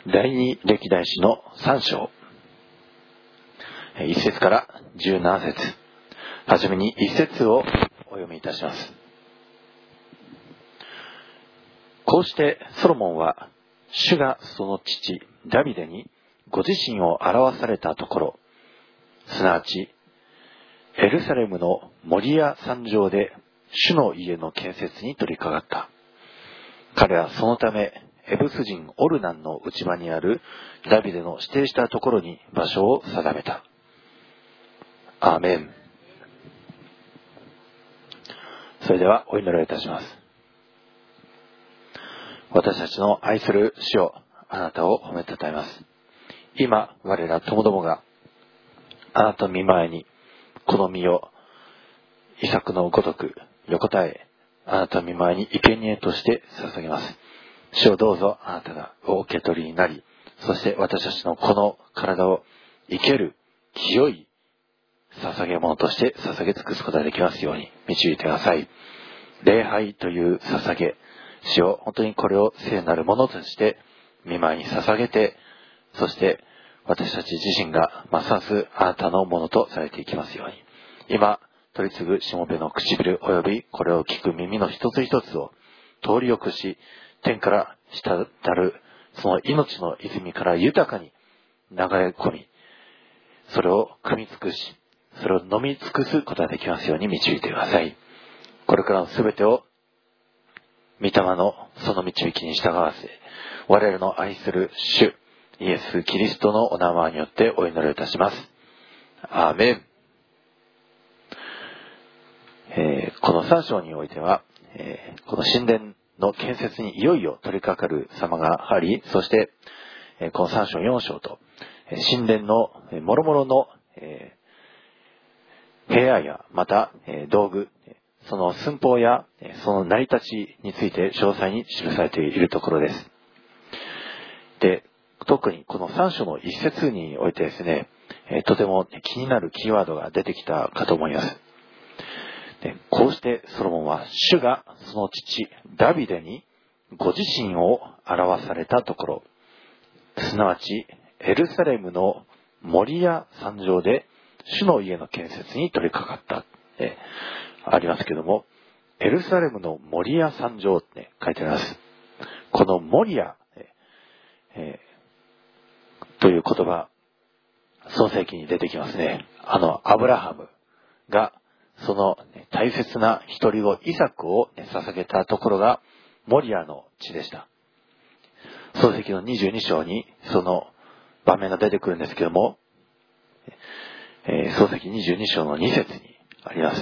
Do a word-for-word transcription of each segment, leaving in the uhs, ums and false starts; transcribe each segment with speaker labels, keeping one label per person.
Speaker 1: 第二歴代史のさん章、一節から十七節、はじめに一節をお読みいたします。こうしてソロモンは、主がその父ダビデにご自身を表されたところ、すなわちエルサレムの森や山上で主の家の建設に取り掛かった。彼はそのためエブス人オルナンの内場にあるダビデの指定したところに場所を定めた。アーメン。それではお祈りをいたします。私たちの愛する主よ、あなたを褒めたたえます。今我らともどもがあなたの御前にこの身をイサクのごとく横たえ、あなたの御前に生贄として捧げます。主をどうぞあなたがお受け取りになり、そして私たちのこの体を生ける清い捧げ物として捧げ尽くすことができますように導いてください。礼拝という捧げ、主を本当にこれを聖なるものとして御前に捧げて、そして私たち自身がますますあなたのものとされていきますように。今取り次ぐしもべの唇およびこれを聞く耳の一つ一つを通りよくし、天から滴るその命の泉から豊かに流れ込み、それを汲み尽くし、それを飲み尽くすことができますように導いてください。これからのすべてを御霊のその導きに従わせ、我々の愛する主イエス・キリストのお名前によってお祈りいたします。アーメン。えー、このさん章においては、えー、この神殿の建設にいよいよ取り掛かる様があり、そして、えー、このさん章よん章と、えー、神殿の諸々の、えー、部屋やまた、えー、道具、その寸法やその成り立ちについて詳細に記されているところです。で、特にこのさん章の一節においてですね、とても気になるキーワードが出てきたかと思います。で、こうしてソロモンは主がその父ダビデにご自身を表されたところ、すなわちエルサレムの森や山上で主の家の建設に取り掛かったえありますけども、エルサレムの森や山上って書いてあります。この森や、えー、という言葉、創世記に出てきますね。あのアブラハムがその大切な一人子イサクを捧げたところがモリアの地でした。創世記のにじゅうに章にその場面が出てくるんですけども、えー、創世記にじゅうに章のに節にあります。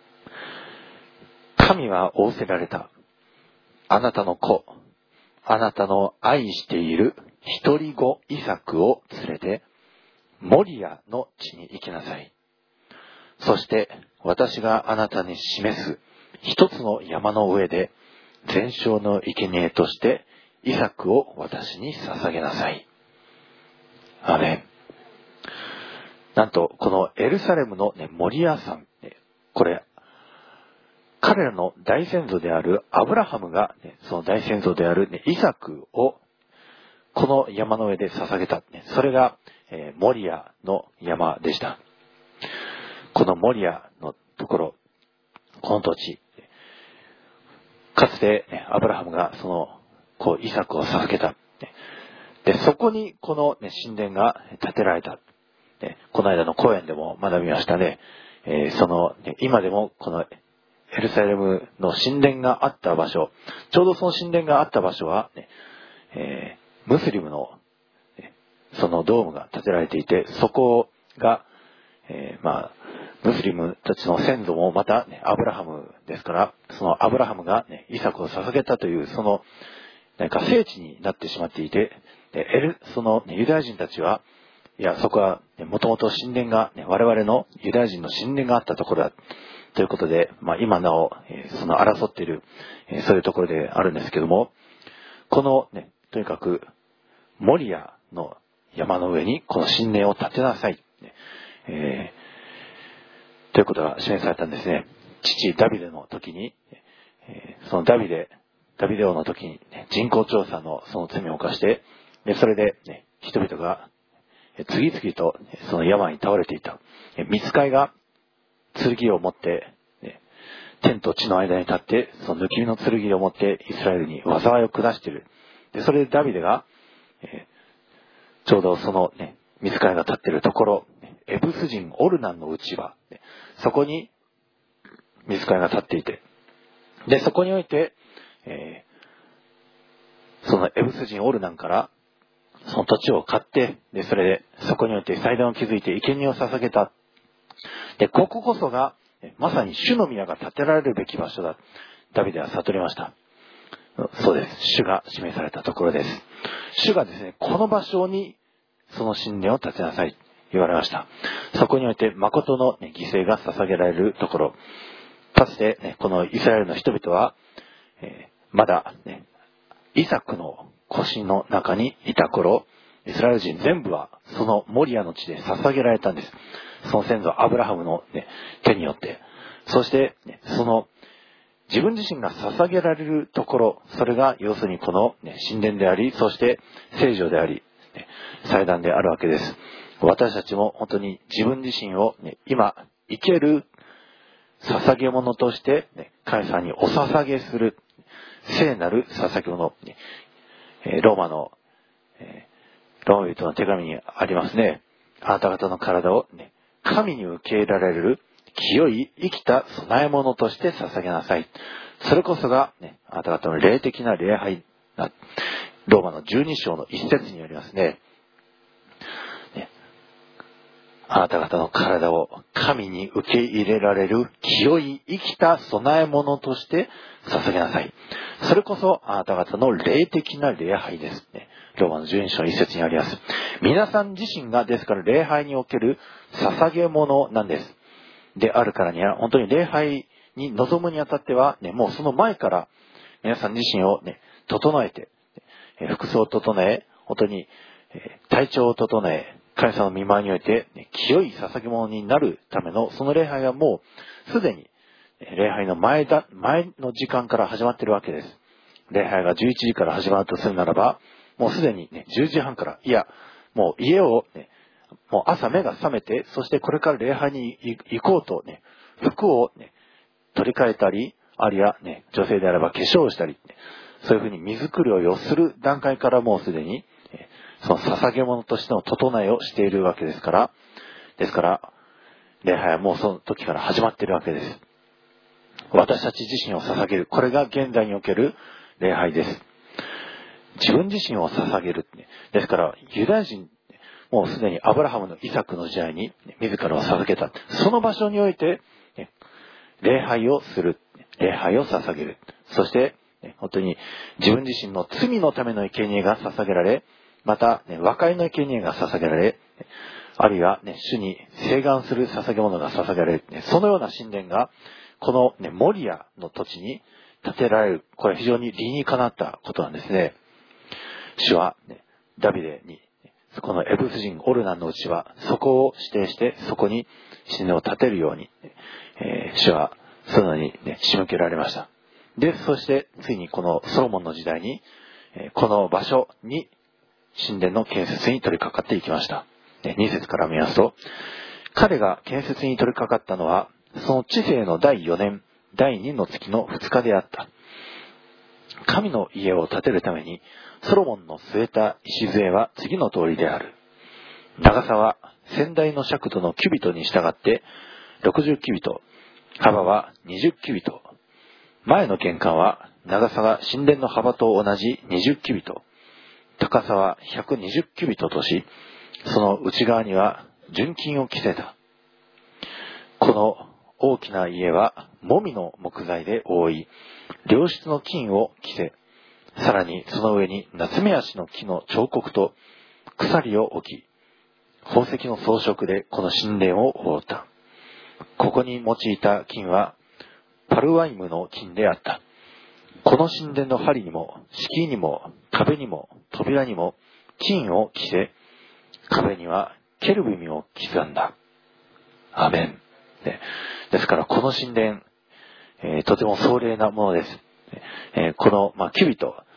Speaker 1: 神は仰せられた。あなたの子、あなたの愛している一人子イサクを連れてモリアの地に行きなさい。そして私があなたに示す一つの山の上で全焼の生贄としてイサクを私に捧げなさい。アメン。なんとこのエルサレムの、ね、モリア山、これ彼らの大先祖であるアブラハムが、ね、その大先祖である、ね、イサクをこの山の上で捧げた、ね、それが、えー、モリアの山でした。このモリアのところ、この土地、かつて、ね、アブラハムがそのこうイサクを捧げた。で、そこにこの、ね、神殿が建てられた。で、この間の講演でも学びましたね。えー、その、ね、今でもこのエルサレムの神殿があった場所、ちょうどその神殿があった場所は、ねえー、ムスリムの、ね、そのドームが建てられていて、そこが、えー、まあ、ムスリムたちの先祖もまた、ね、アブラハムですから、そのアブラハムが、ね、イサクを捧げたという、その、なんか聖地になってしまっていて、でエルその、ね、ユダヤ人たちは、いや、そこは、ね、もともと神殿が、ね、我々のユダヤ人の神殿があったところだ。ということで、まあ、今なお、えー、その争っている、えー、そういうところであるんですけども、このね、とにかく、モリアの山の上にこの神殿を建てなさい。えー、ということが示されたんですね。父ダビデの時に、えー、そのダビデ、ダビデ王の時に、ね、人口調査のその罪を犯して、 でそれで、ね、人々が次々とその病に倒れていた。御使いが剣を持って、ね、天と地の間に立って、その抜き身の剣を持ってイスラエルに災いを下している。でそれでダビデが、えー、ちょうどそのね、御使いが立っているところ、エブス人オルナンの内場、そこに御使いが立っていて、でそこにおいて、えー、そのエブス人オルナンからその土地を買って、でそれでそこにおいて祭壇を築いて生贄を捧げた。でこここそがまさに主の宮が建てられるべき場所だ。ダビデは悟りました。そうです。主が示されたところです。主がですね、この場所にその神殿を建てなさい言われました。そこにおいて誠の、ね、犠牲が捧げられるところ。かつて、ね、このイスラエルの人々は、えー、まだ、ね、イサクの腰の中にいた頃、イスラエル人全部はそのモリアの地で捧げられたんです。その先祖アブラハムの、ね、手によって。そして、ね、その自分自身が捧げられるところ、それが要するにこの、ね、神殿であり、そして聖女であり、ね、祭壇であるわけです。私たちも本当に自分自身を、ね、今生ける捧げ物として、ね、神様にお捧げする聖なる捧げ物、ね、ローマの、えー、ローマ人の手紙にありますね。あなた方の体を、ね、神に受け入れられる清い生きた供え物として捧げなさい。それこそが、ね、あなた方の霊的な礼拝な、ローマのじゅうに章の一節によりますね。ね、あなた方の体を神に受け入れられる清い生きた供え物として捧げなさい。それこそあなた方の霊的な礼拝ですね。ローマのじゅうに章の一節にあります。皆さん自身がですから礼拝における捧げ物なんです。であるからには、本当に礼拝に臨むにあたっては、ね、もうその前から皆さん自身を、ね、整えて、服装を整え、本当に体調を整え、神様の御前において、ね、清い捧げ物になるためのその礼拝はもうすでに礼拝の前だ前の時間から始まっているわけです。礼拝がじゅういちじから始まるとするならば、もうすでに、ね、じゅうじはんから、いやもう家を、ね、もう朝目が覚めて、そしてこれから礼拝に行こうとね、服をね、取り替えたり、あるいはね、女性であれば化粧をしたり、そういうふうに水狂いをする段階からもうすでに、その捧げ物としての整えをしているわけですから、ですから、礼拝はもうその時から始まっているわけです。私たち自身を捧げる。これが現代における礼拝です。自分自身を捧げる。ですから、ユダヤ人、もうすでにアブラハムのイサクの時代に自らを捧げた。その場所において、礼拝をする。礼拝を捧げる。そして、本当に自分自身の罪のための生贄が捧げられ、また、和解の生贄が捧げられ、あるいは、ね、主に請願する捧げ物が捧げられる。そのような神殿が、この、ね、モリアの土地に建てられる。これ非常に理にかなったことなんですね。主は、ね、ダビデに、このエブス人オルナンのうちは、そこを指定して、そこに神殿を建てるように、えー、主はそのように、ね、仕向けられました。で、そして、ついにこのソロモンの時代に、えー、この場所に神殿の建設に取り掛かっていきました。に節から見ますと、彼が建設に取り掛かったのは、その治世のだいよねん、だいにの月のふつかであった。神の家を建てるために、ソロモンの据えた礎は次の通りである。長さは先代の尺度のキュビトに従ってろくじゅうキュビト、幅はにじゅうキュビト。前の玄関は長さが神殿の幅と同じにじゅうキュビト、高さはひゃくにじゅうキュビトとし、その内側には純金を着せた。この大きな家はもみの木材で覆い、良質の金を着せ、さらにその上にナツメヤシの木の彫刻と鎖を置き、宝石の装飾でこの神殿を覆った。ここに用いた金はパルワイムの金であった。この神殿の梁にも敷居にも壁にも扉にも金を着せ、壁にはケルビムを刻んだ。アメン。ね、ですからこの神殿、えー、とても壮麗なものです。えー、この、まあ、キュビト、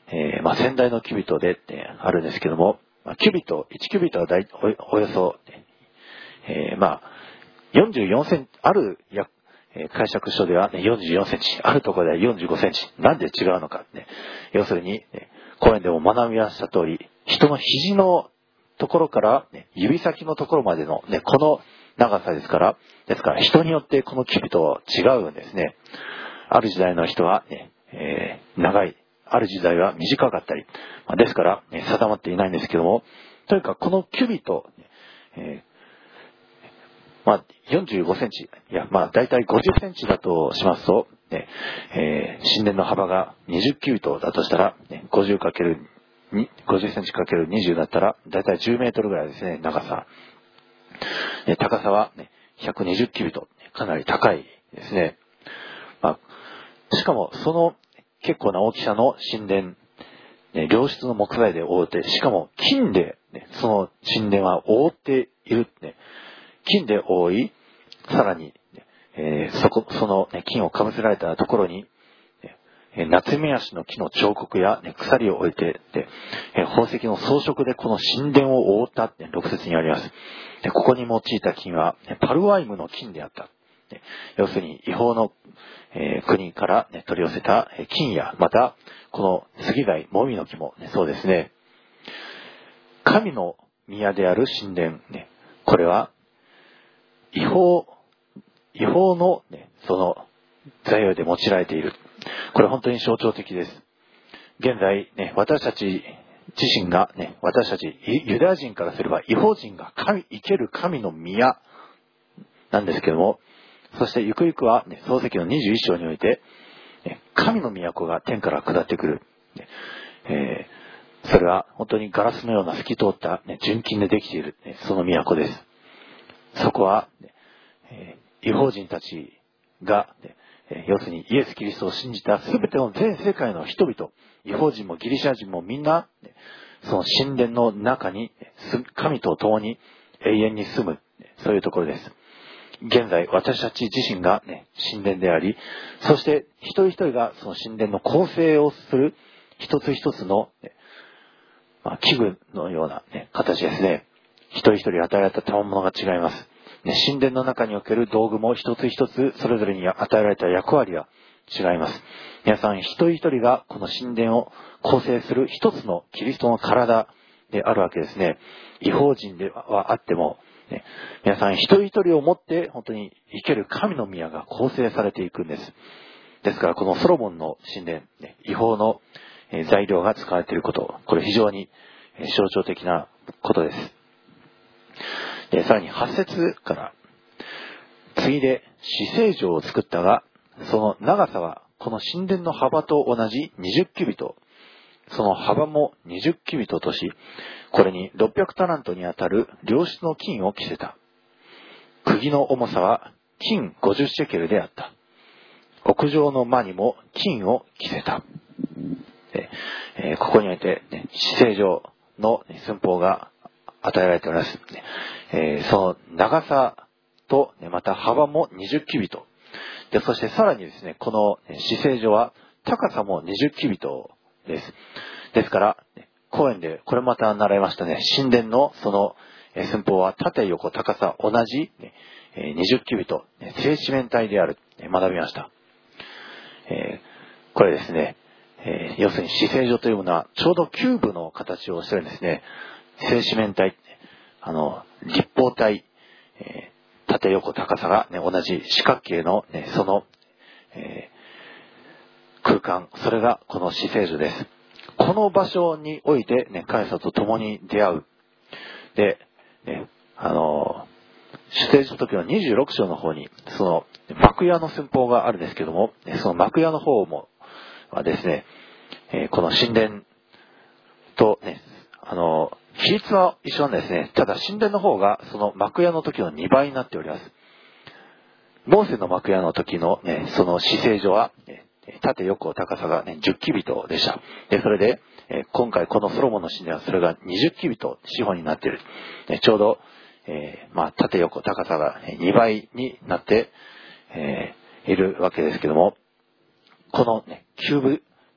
Speaker 1: えー、まあ、先代のキュビットで、ね、あるんですけども、まあ、キュビット、いちキュビットは大お, およそ、えー、まあ、よんじゅうよんセンチ、あるや、えー、解釈書では、ね、よんじゅうよんセンチ、あるところではよんじゅうごセンチ。なんで違うのか、ね。要するに、ね、講演でも学びました通り、人の肘のところから、ね、指先のところまでの、ね、この長さですから、ですから人によってこのキュビットは違うんですね。ある時代の人は、ね、えー、長い。ある時代は短かったり。まあ、ですから、ね、定まっていないんですけども、というか、このキュビット、えー、まあ、よんじゅうごセンチ。いや、まあ、だいたいごじゅっセンチだとしますと、ね、えー、神殿の幅がにじゅうキュビットだとしたら、ね、ごじゅうかけるに、ごじゅっセンチかけるにじゅうだったら、だいたいじゅうメートルぐらいですね、長さ。えー、高さは、ね、ひゃくにじゅうキュビット。かなり高いですね。まあ、しかも、その、結構な大きさの神殿、ね、良質の木材で覆って、しかも金で、ね、その神殿は覆っている、ね。金で覆い、さらに、えー、そこ、その、ね、金をかぶせられたところに、ね、夏目足の木の彫刻や、ね、鎖を置いて、で、えー、宝石の装飾でこの神殿を覆ったって、ね、ろく節にあります。で、ここに用いた金は、ね、パルワイムの金であった。要するに違法の、えー、国から、ね、取り寄せた金や、またこの杉材、もみの木も、ね、そうですね。神の宮である神殿、ね、これは違法違法の、ね、その材料で用いられている。これ本当に象徴的です。現在、ね、私たち自身が、ね、私たちユダヤ人からすれば違法人が神生ける神の宮なんですけども、そしてゆくゆくは、ね、創世記のにじゅういち章において、ね、神の都が天から下ってくる。ねえー、それは本当にガラスのような透き通った、ね、純金でできている、ね、その都です。そこは、ねえー、違法人たちが、ねえー、要するにイエス・キリストを信じた全ての全世界の人々、違法人もギリシャ人もみんな、ね、その神殿の中に、神と共に永遠に住む、ね、そういうところです。現在、私たち自身が、ね、神殿であり、そして一人一人がその神殿の構成をする一つ一つの、ねまあ、器具のような、ね、形ですね。一人一人与えられた賜物が違います。ね、神殿の中における道具も一つ一つそれぞれに与えられた役割は違います。皆さん一人一人がこの神殿を構成する一つのキリストの体であるわけですね。違法人ではあっても、ね、皆さん一人一人をもって本当に生ける神の宮が構成されていくんです。ですからこのソロモンの神殿、ね、違法の材料が使われていること、これ非常に象徴的なことです。でさらにはち節から次で至聖城を作ったが、その長さはこの神殿の幅と同じにじゅうキュビット、その幅もにじゅうキュビットとし、これにろっぴゃくタラントにあたる良質の金を着せた。釘の重さは金ごじゅうシェケルであった。屋上の間にも金を着せた。でえー、ここにおいて、ね、至聖城の寸法が与えられております。えー、その長さと、ね、また幅もにじゅうキュビット。で、そしてさらにですね、この至聖城は高さもにじゅうキュビットです。ですから、公園でこれまた習いましたね。神殿のその寸法は縦横高さ同じにじゅうキュビット、正四面体である、学びました。えー、これですね、えー、要するに至聖城というものはちょうどキューブの形をしてるんですね。正四面体、あの立方体、えー、縦横高さが、ね、同じ四角形の、ね、その、えー、空間、それがこの至聖城です。この場所において、ね、神様と共に出会う。で、ね、あの出聖所の時のにじゅうろく章の方にその幕屋の寸法があるんですけども、その幕屋の方もはですね、えー、この神殿とね、あの比率は一緒なんですね。ただ神殿の方がその幕屋の時のにばいになっております。モーセの幕屋の時の、ね、その至聖所は、ね、縦横高さが、ね、じゅうキュビットでした。で、それで、えー、今回このソロモンの神殿はそれがにじゅうキュビット四方になっている。ね、ちょうど、えー、まあ、縦横高さがにばいになって、えー、いるわけですけども、この、ね、キューブ、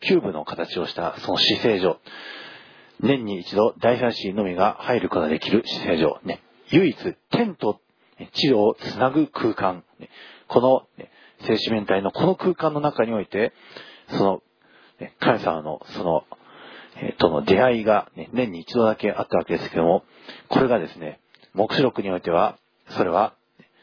Speaker 1: キューブの形をしたその至聖所。年に一度大祭司のみが入ることができる至聖所。ね、唯一天と地をつなぐ空間。ね、この、ね、聖四面体のこの空間の中において、その、ね、神様のその、えー、との出会いが、ね、年に一度だけあったわけですけども、これがですね、黙示録においては、それは、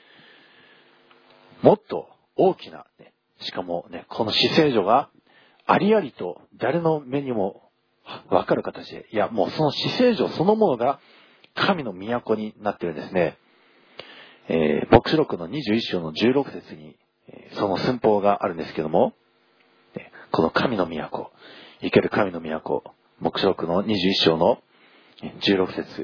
Speaker 1: もっと大きな、ね、しかもね、この至聖所がありありと誰の目にもわかる形で、いやもうその至聖所そのものが神の都になっているんですね。えー、黙示録のにじゅういっ章のじゅうろく節に、えー、その寸法があるんですけども、この神の都、生ける神の都、黙示録のにじゅういっ章のじゅうろく節。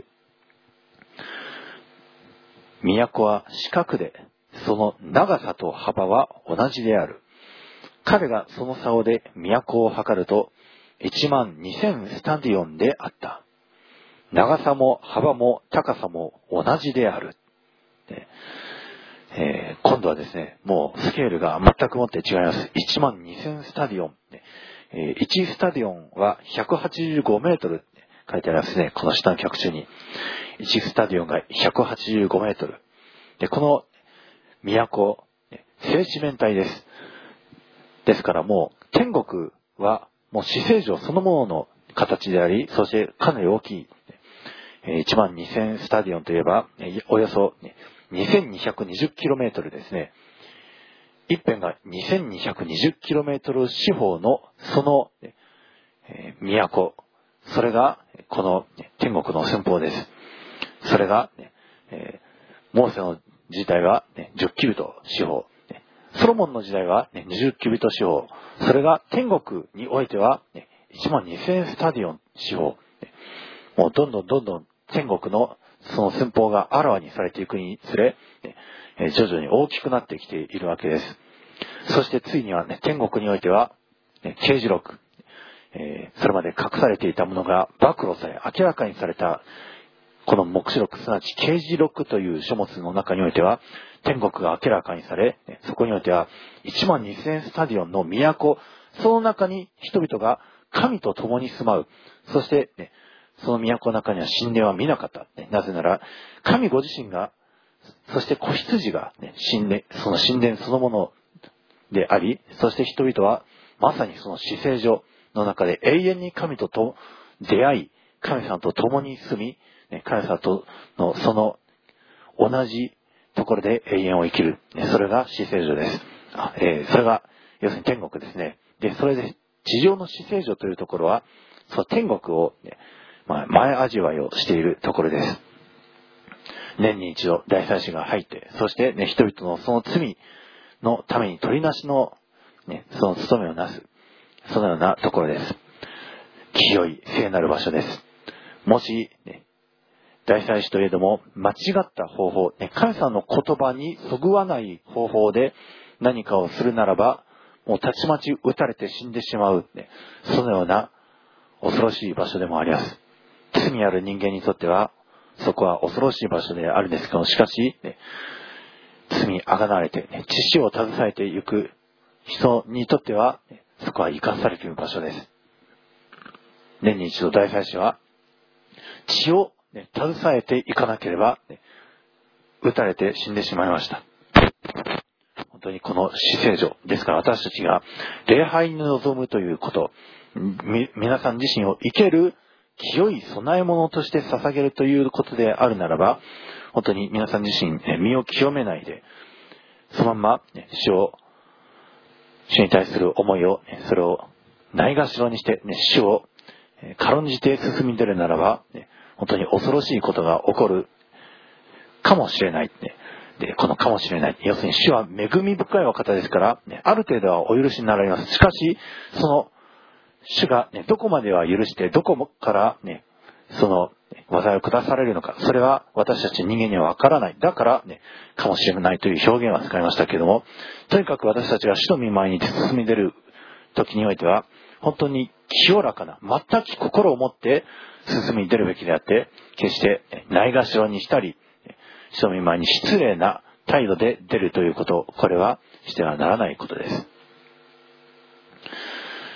Speaker 1: 都は四角で、その長さと幅は同じである。彼がその竿で都を測ると、いちまんにせんスタディオンであった。長さも幅も高さも同じである。でえー、今度はですね、もうスケールが全くもって違います。いちまんにせんスタディオン。えー、いちスタディオンはひゃくはちじゅうごメートルって書いてありますね。この下の脚注に。いちスタディオンがひゃくはちじゅうごメートル。で、この都、聖四面体です。ですからもう天国はもう至聖所そのものの形であり、そしてかなり大きい。いちまんにせんスタディオンといえば、およそにせんにひゃくにじゅうキロメートルですね。一辺がにせんにひゃくにじゅうキロメートル四方のその、えー、都。それがこの天国の寸法です。それが、えー、モーセの時代は、ね、じゅっキュビット四方。ソロモンの時代は、ね、にじゅうキュビット四方。それが天国においては、ね、いちまんにせんスタディオン四方。もうどんどんどんどん天国のその寸法があらわにされていくにつれ、ね、徐々に大きくなってきているわけです。そしてついには、ね、天国においては、ね、啓示録、えー、それまで隠されていたものが暴露され明らかにされたこの黙示録、すなわち啓示録という書物の中においては、天国が明らかにされ、そこにおいてはいちまんにせんスタディオンの都、その中に人々が神と共に住まう。そして、ね、その都の中には神殿は見なかった。なぜなら、神ご自身が、そして子羊が、ね、神殿、その神殿そのものであり、そして人々はまさにその至聖所の中で永遠に神とと出会い、神様と共に住み、神様とのその同じところで永遠を生きる。それが至聖所です。あ、えー、それが要するに天国ですね。で、それで地上の至聖所というところは、その天国を、ね、まあ、前味わいをしているところです。年に一度大祭司が入って、そして、ね、人々のその罪のために取りなしの、ね、その務めをなす、そのようなところです。清い聖なる場所です。もし、ね、大祭司といえども間違った方法、ね、神様の言葉にそぐわない方法で何かをするならば、もうたちまち撃たれて死んでしまう、ね、そのような恐ろしい場所でもあります。罪ある人間にとってはそこは恐ろしい場所であるんですけど、しかし、ね、罪あがなわれて、ね、知識を携えていく人にとっては、ね、そこは生かされている場所です。年に一度大祭司は血を、ね、携えていかなければ、ね、撃たれて死んでしまいました。本当にこの至聖所ですから、私たちが礼拝に臨むということ、み皆さん自身を生ける清い供え物として捧げるということであるならば、本当に皆さん自身、ね、身を清めないで、そのまま、ね、主を主に対する思いを、ね、それをないがしろにして、ね、主を軽んじて進み出るならば、ね、本当に恐ろしいことが起こるかもしれない。ね、で、このかもしれない。要するに主は恵み深いお方ですから、ね、ある程度はお許しになられます。しかし、その主が、ね、どこまでは許して、どこから、ね、その災いを下されるのか、それは私たち人間にはわからない。だから、ね、かもしれないという表現は使いましたけれども、とにかく私たちが主の御前に進み出る時においては、本当に清らかな、全く心を持って進み出るべきであって、決してないがしろにしたり、主の御前に失礼な態度で出るということ、これはしてはならないことです。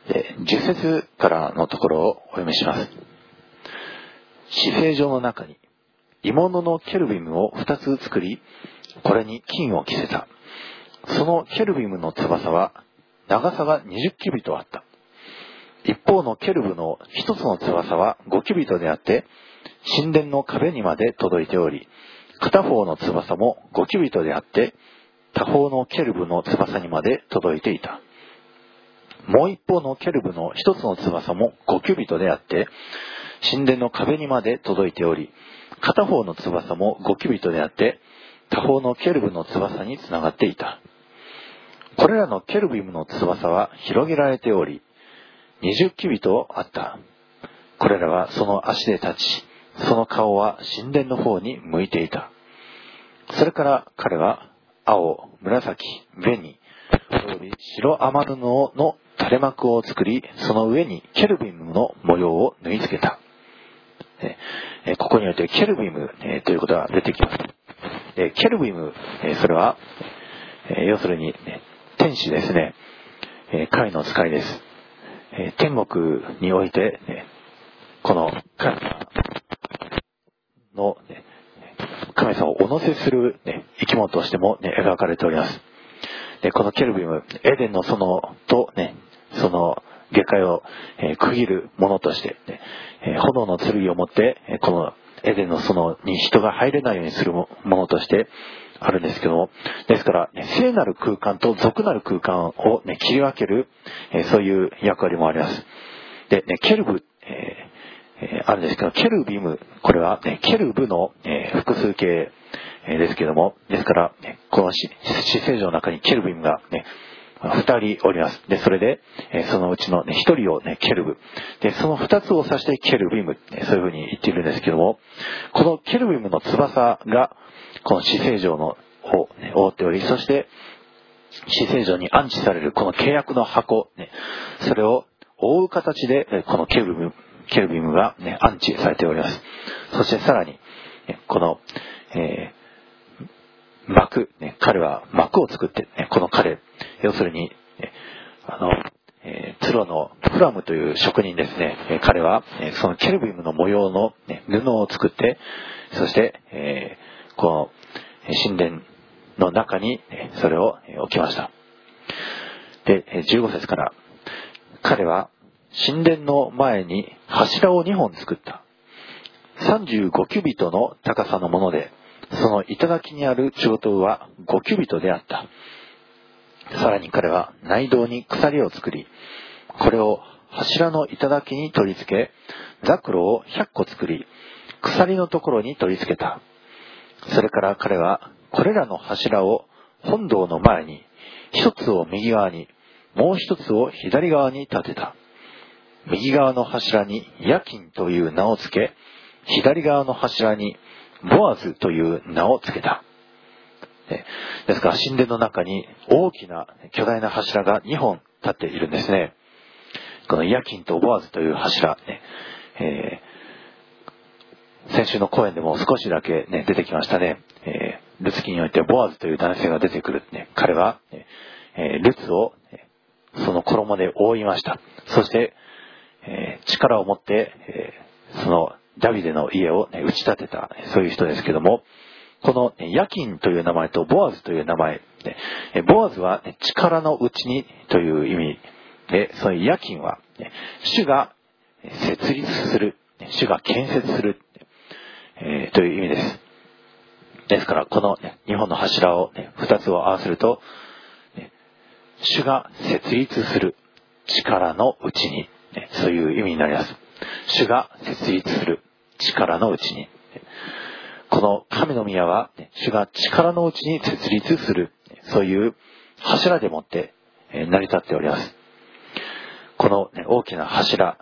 Speaker 1: じゅっ節からのところをお読みします。至聖所の中に鋳物のケルビムを二つ作り、これに金を着せた。そのケルビムの翼は長さが二十キュビトあった。一方のケルブの一つの翼は五キュビトであって、神殿の壁にまで届いており、片方の翼も五キュビトであって、他方のケルブの翼にまで届いていた。もう一方のケルブの一つの翼も五キュビトであって、神殿の壁にまで届いており、片方の翼も五キュビトであって、他方のケルブの翼につながっていた。これらのケルビムの翼は広げられており、二十キュビトあった。これらはその足で立ち、その顔は神殿の方に向いていた。それから彼は青、紫、紅、および白雨布の垂れ幕を作り、その上にケルビムの模様を縫い付けた。えここにおいてケルビム、えということが出てきます。えケルビム、えそれは、え要するに、ね、天使ですね。え神の使いです。え天国において、ね、この神様の、ね、神様をお乗せする、ね、生き物としても、ね、描かれております。でこのケルビム、エデンの園と、ね、その下界を、えー、区切るものとして、ねえー、炎の剣を持って、えー、このエデンの園に人が入れないようにするものとしてあるんですけども、ですから、ね、聖なる空間と俗なる空間を、ね、切り分ける、えー、そういう役割もあります。で、ね、ケルブ、えーえー、あるんですけど、ケルビム、これは、ね、ケルブの、えー、複数形、えー、ですけども、ですから、ね、この至聖所の中にケルビムが、ね、二人おります。で、それで、えー、そのうちのね、一人をね、ケルブ。で、その二つを指してケルビム、ね、そういうふうに言っているんですけども、このケルビムの翼が、この至聖所のを、ね、覆っており、そして、至聖所に安置されるこの契約の箱、ね、それを覆う形で、このケルビム、ケルビムが、ね、安置されております。そしてさらに、この、えー幕、ね、彼は幕を作って、ね、この彼、要するに、ね、あの、えー、プロのフラムという職人ですね、えー、彼は、えー、そのケルビムの模様の、ね、布を作って、そして、えー、この神殿の中に、ね、それを置きました。で、じゅうご節から、彼は神殿の前に柱をにほん作った。さんじゅうごキュビトの高さのもので、その頂にある長塔はごキュビトであった。さらに彼は内道に鎖を作り、これを柱の頂に取り付け、ザクロをひゃっこ作り、鎖のところに取り付けた。それから彼はこれらの柱を本堂の前に、一つを右側に、もう一つを左側に立てた。右側の柱にヤキンという名を付け、左側の柱にボアズという名を付けた。ですから神殿の中に大きな巨大な柱がにほん立っているんですね。このヤキンとボアズという柱、ねえー、先週の講演でも少しだけ、ね、出てきましたね。えー、ルツ記においてボアズという男性が出てくる、ね、彼は、えー、ルツをその衣で覆いました。そして、えー、力を持って、えー、そのダビデの家を、ね、打ち立てた、そういう人ですけども、このヤキンという名前とボアズという名前、ね、ボアズは、ね、力のうちにという意味で、そのヤキンは、ね、主が設立する、主が建設する、えー、という意味です。ですから、この、ね、にほんの柱を、ね、ふたつを合わせると、ね、主が設立する力のうちに、ね、そういう意味になります。主が設立する力のうちに。この神の宮は、主が力のうちに設立する、そういう柱でもって成り立っております。この大きな柱、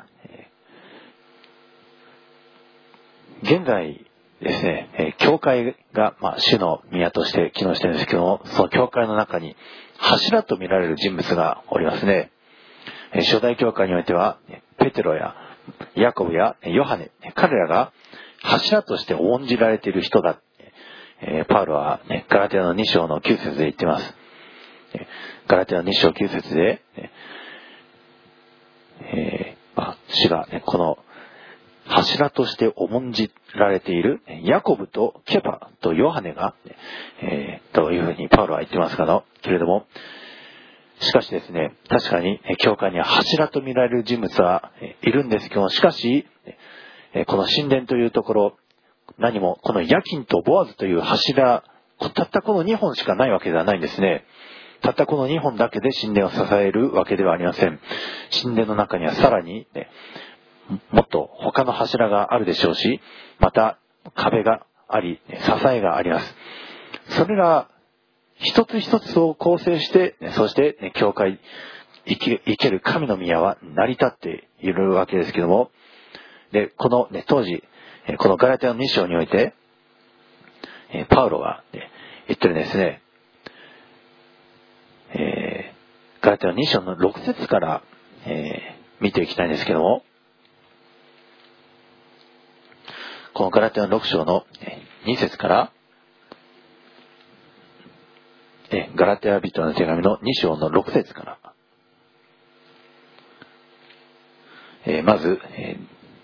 Speaker 1: 現在ですね、教会が、まあ、主の宮として機能しているんですけども、その教会の中に柱と見られる人物がおりますね。初代教会においては、ペテロやヤコブやヨハネ、彼らが柱として重んじられている人だ。パウロは、ね、ガラテヤのに章のきゅう節で言っています。ガラテヤのに章きゅう節で、 えーまあ、主が、ね、この柱として重んじられているヤコブとケパとヨハネが、えー、というふうにパウロは言ってますけど、けれども、しかしですね、確かに教会には柱と見られる人物はいるんですけども、しかしこの神殿というところ、何もこのヤキンとボアズという柱、たったこのにほんしかないわけではないんですね。たったこのにほんだけで神殿を支えるわけではありません。神殿の中にはさらに、ね、もっと他の柱があるでしょうし、また壁があり、支えがあります。それら一つ一つを構成して、そして、ね、教会、生き、生ける神の宮は成り立っているわけですけども、で、この、ね、当時、このガラテヤのに章において、パウロは、ね、言ってるんですね。えー、ガラテヤのに章のろく節から、えー、見ていきたいんですけども、このガラテヤのろく章のに節から、ガラテヤ人の手紙のに章のろく節から、えー、まず、え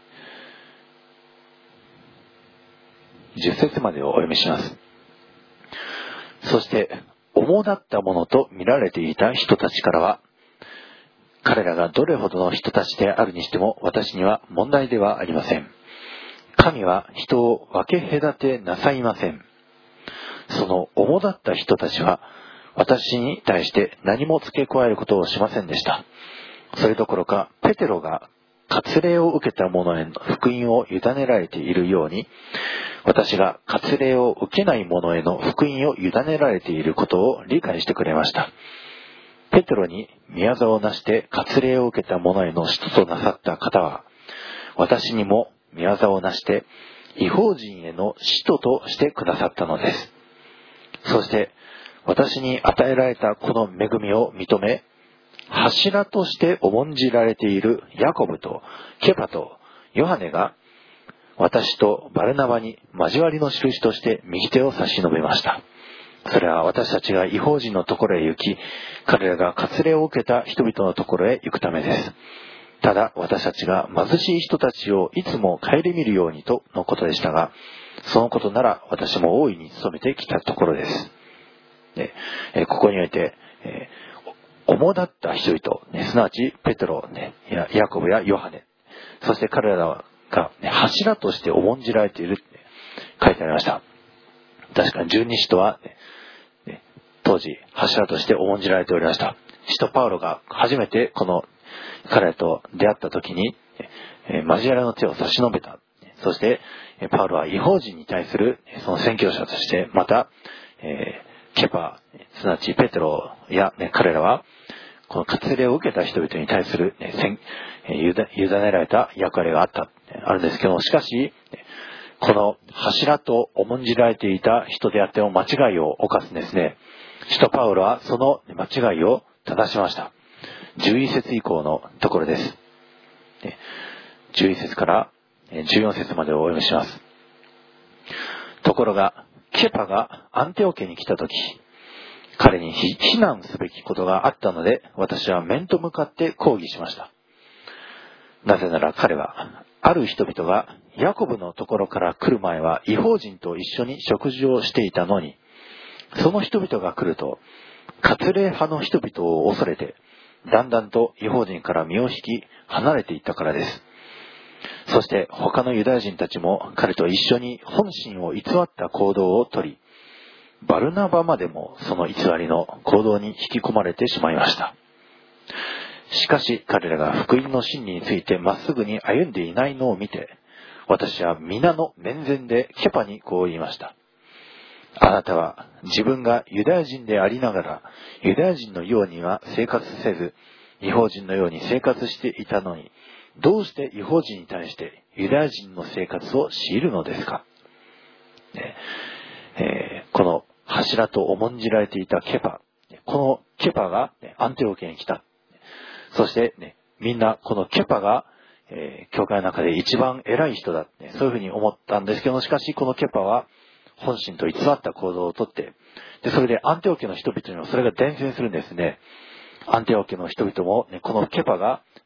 Speaker 1: ー、じゅっ節までをお読みします。そして、主だったものと見られていた人たちからは、彼らがどれほどの人たちであるにしても私には問題ではありません。神は人を分け隔てなさいません。その主だった人たちは私に対して何も付け加えることをしませんでした。それどころかペテロが割礼を受けた者への福音を委ねられているように、私が割礼を受けない者への福音を委ねられていることを理解してくれました。ペテロに宮座をなして割礼を受けた者への使徒となさった方は、私にも宮座をなして異邦人への使徒としてくださったのです。そして私に与えられたこの恵みを認め、柱として重んじられているヤコブとケパとヨハネが私とバルナバに交わりの印として右手を差し伸べました。それは私たちが異邦人のところへ行き、彼らが割礼を受けた人々のところへ行くためです。ただ私たちが貧しい人たちをいつも顧みるようにとのことでしたが、そのことなら私も大いに努めてきたところです。でえここにおいて、えー、主だった人々、ね、すなわちペテロ、ね、やヤコブやヨハネ、そして彼らが、ね、柱として重んじられているって書いてありました。確かに十二使徒は、ねね、当時柱として重んじられておりました。使徒パウロが初めてこの彼らと出会った時に、えー、交わりの手を差し伸べた。そして、パウロは異邦人に対するその宣教者として、また、えー、ケパ、すなわちペテロや、ね、彼らは、この割礼を受けた人々に対する、ね、委ねられた役割があった、あるんですけども、しかし、この柱と重んじられていた人であっても間違いを犯すんですね。使徒パウロはその間違いを正しました。じゅういち節以降のところです。じゅういち節からじゅうよん節までをお読みします。ところが、ケパがアンテオ家に来たとき、彼に非難すべきことがあったので、私は面と向かって抗議しました。なぜなら彼は、ある人々がヤコブのところから来る前は異邦人と一緒に食事をしていたのに、その人々が来ると、割礼派の人々を恐れて、だんだんと異邦人から身を引き離れていったからです。そして他のユダヤ人たちも彼と一緒に本心を偽った行動をとり、バルナバまでもその偽りの行動に引き込まれてしまいました。しかし彼らが福音の真理についてまっすぐに歩んでいないのを見て、私は皆の面前でケパにこう言いました。あなたは自分がユダヤ人でありながらユダヤ人のようには生活せず、異邦人のように生活していたのに、どうして異邦人に対してユダヤ人の生活を強いるのですか、ねえー、この柱と重んじられていたケパ、このケパが、ね、アンテオ家に来た。そして、ね、みんなこのケパが、えー、教会の中で一番偉い人だ、ね、そういうふうに思ったんですけど、しかしこのケパは本心と偽った行動をとって、でそれでアンテオ家の人々にもそれが伝染するんですね。アンテオ家の人々も、ね、このケパが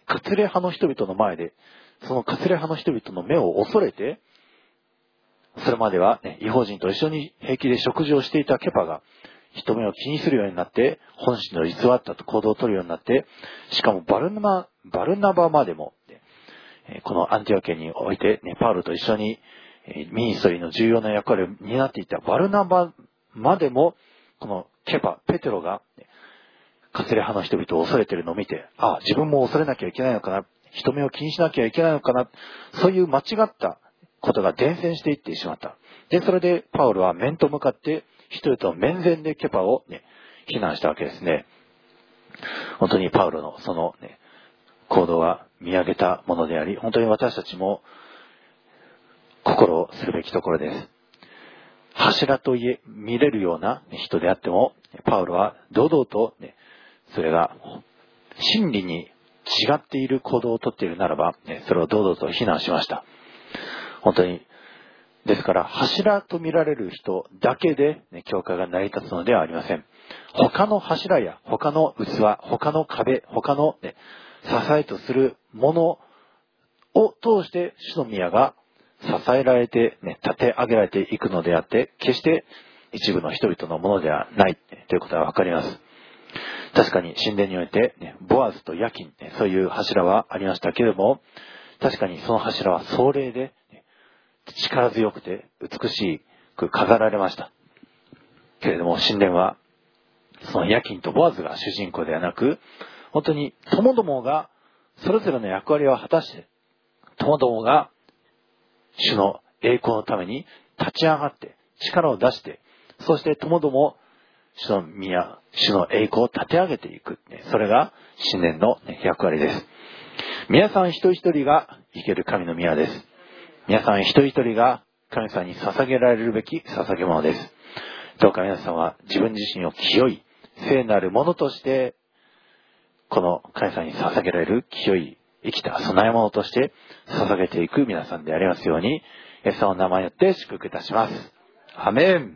Speaker 1: カツレ派の人々の前で、そのカツレ派の人々の目を恐れて、それまでは、ね、異邦人と一緒に平気で食事をしていたケパが、人目を気にするようになって、本心の偽った行動を取るようになって、しかもバルナバ、バルナバまでも、ね、このアンティオケにおいて、ね、パウロと一緒に、ミニストリーの重要な役割を担っていたバルナバまでも、このケパ、ペテロが、ね、カツレ派の人々を恐れているのを見て、ああ、自分も恐れなきゃいけないのかな、人目を気にしなきゃいけないのかな、そういう間違ったことが伝染していってしまった。で、それでパウロは面と向かって人々の面前でケパをね、非難したわけですね。本当にパウロのそのね、行動は見上げたものであり、本当に私たちも心をするべきところです。柱といえ、見れるような人であっても、パウロは堂々とね、それが真理に違っている行動をとっているならば、ね、それを堂々と非難しました。本当に、ですから柱と見られる人だけで、ね、教会が成り立つのではありません。他の柱や他の器、他の壁、他の、ね、支えとするものを通して主の宮が支えられて、ね、立て上げられていくのであって、決して一部の人々のものではない、ね、ということはわかります。確かに神殿において、ね、ボアズとヤキン、ね、そういう柱はありましたけれども、確かにその柱は壮麗で、ね、力強くて美しく飾られました。けれども神殿は、そのヤキンとボアズが主人公ではなく、本当にともどもがそれぞれの役割を果たして、ともどもが主の栄光のために立ち上がって力を出して、そしてともども主の宮、主の栄光を立て上げていく。それが神殿の役割です。皆さん一人一人が生ける神の宮です。皆さん一人一人が神様に捧げられるべき捧げ物です。どうか皆さんは自分自身を清い、聖なるものとして、この神様に捧げられる清い、生きた供え物として捧げていく皆さんでありますように、イエス様の名前によって祝福いたします。アメン。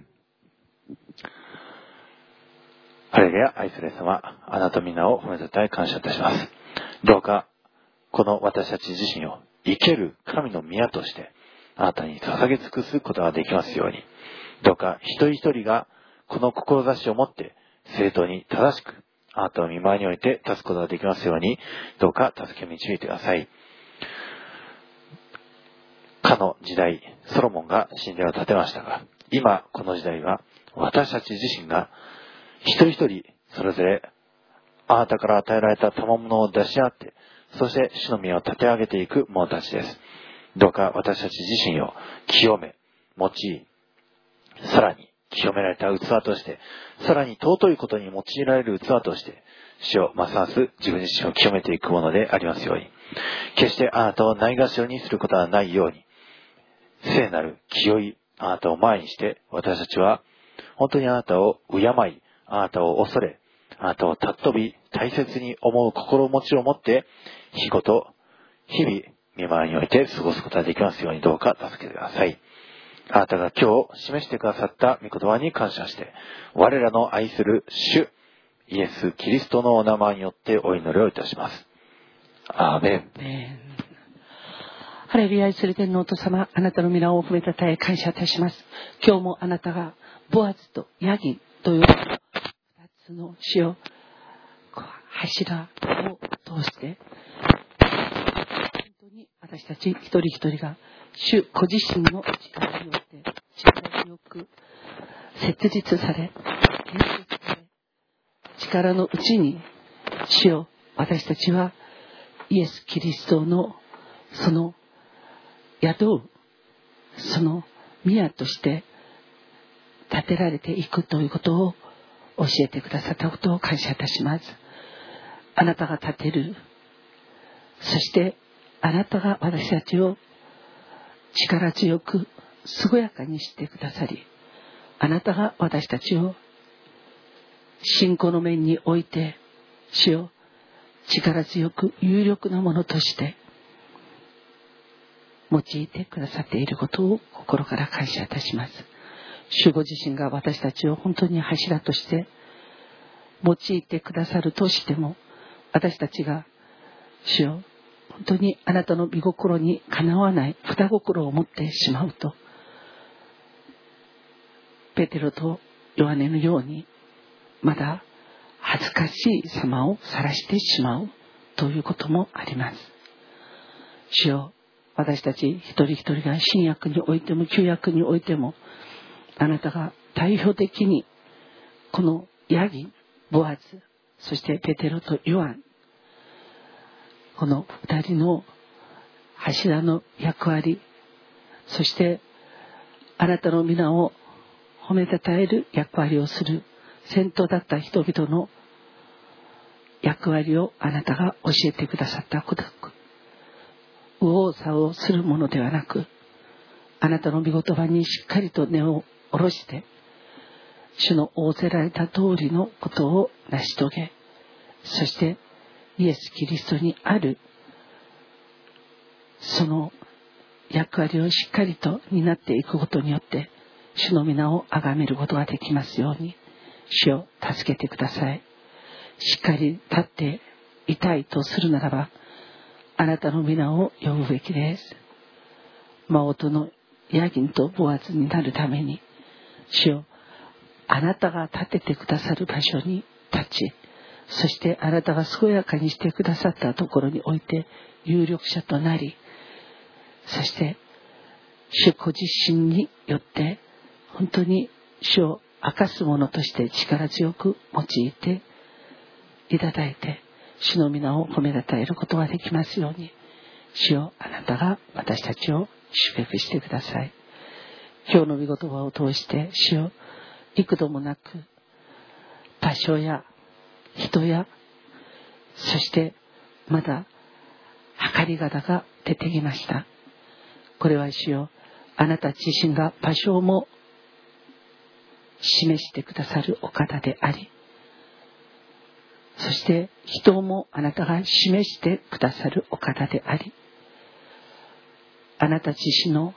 Speaker 1: ハレルヤ、愛するイエス様、あなた皆を褒めたたえ感謝いたします。どうか、この私たち自身を生ける神の宮として、あなたに捧げ尽くすことができますように、どうか一人一人がこの志を持って正当に正しく、あなたの御前において立つことができますように、どうか助け導いてください。かの時代、ソロモンが神殿を建てましたが、今この時代は私たち自身が一人一人それぞれあなたから与えられた賜物を出し合って、そして主の宮を立て上げていく者たちです。どうか私たち自身を清め、用い、さらに清められた器として、さらに尊いことに用いられる器として、主をますます自分自身を清めていくものでありますように。決してあなたをないがしろにすることはないように、聖なる清いあなたを前にして、私たちは本当にあなたを敬い、あなたを恐れ、あなたを尊び大切に思う心持ちを持って、日ごと日々御前において過ごすことができますように、どうか助けてください。あなたが今日示してくださった御言葉に感謝して、我らの愛する主イエス・キリストのお名前によってお祈りをいたします。アーメン。
Speaker 2: ハレルヤ、愛する天のお父様、あなたの皆を褒めたたえ感謝いたします。今日もあなたがボアズとヤギンという二つの死を柱を通して、本当に私たち一人一人が主ご自身の力によって力強く設立され、建設され、力のうちに主を私たちはイエス・キリストのその宿うその宮として建てられていくということを教えてくださったことを感謝いたします。あなたが建てる、そしてあなたが私たちを力強く健やかにしてくださり、あなたが私たちを信仰の面において主を力強く有力なものとして用いてくださっていることを心から感謝いたします。主ご自身が私たちを本当に柱として用いてくださるとしても、私たちが主よ、本当にあなたの御心にかなわない二心を持ってしまうと、ペテロとヨハネのようにまだ恥ずかしい様を晒してしまうということもあります。主よ、私たち一人一人が新約においても旧約においても、あなたが代表的にこのヤギ、ボアズ、そしてペテロとヨハン、この二人の柱の役割、そしてあなたの皆を褒めたたえる役割をする先頭だった人々の役割をあなたが教えてくださったこと、右往左往するものではなく、あなたの御言葉にしっかりと根を下ろして、主の仰せられた通りのことを成し遂げ、そしてイエス・キリストにあるその役割をしっかりと担っていくことによって、主の皆を崇めることができますように、主を助けてください。しっかり立っていたいとするならば、あなたの皆を呼ぶべきです。マオトのヤギンとボアズになるために、主よ、あなたが立ててくださる場所に立ち、そしてあなたが健やかにしてくださったところにおいて有力者となり、そして主ご自身によって本当に主を明かすものとして力強く用いていただいて、主の皆を褒めたたえることができますように、主よ、あなたが私たちを祝福してください。今日の御言葉を通して、主よ、幾度もなく場所や人や、そしてまだ計り方が出てきました。これは主よ、あなた自身が場所も示してくださるお方であり、そして人もあなたが示してくださるお方であり、あなた自身の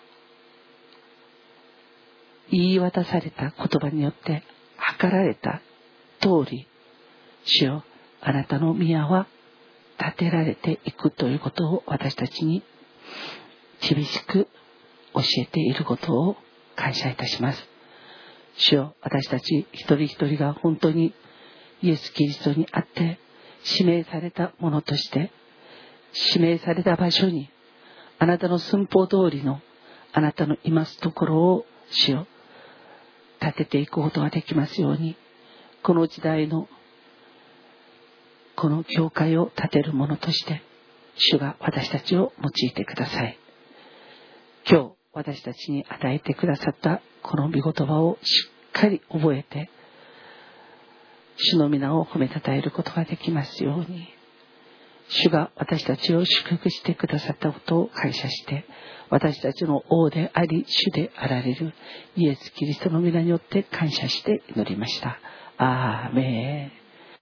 Speaker 2: 言い渡された言葉によって計られた通り、主よ、あなたの宮は建てられていくということを私たちに厳しく教えていることを感謝いたします。主よ、私たち一人一人が本当にイエス・キリストにあって指名されたものとして、指名された場所にあなたの寸法通りのあなたのいますところを主よ、立てていくことができますように、この時代のこの教会を立てるものとして主が私たちを用いてください。今日私たちに与えてくださったこの御言葉をしっかり覚えて、主の皆を褒めたたえることができますように、主が私たちを祝福してくださったことを感謝して、私たちの王であり主であられるイエス・キリストの皆によって感謝して祈りました。アーメン。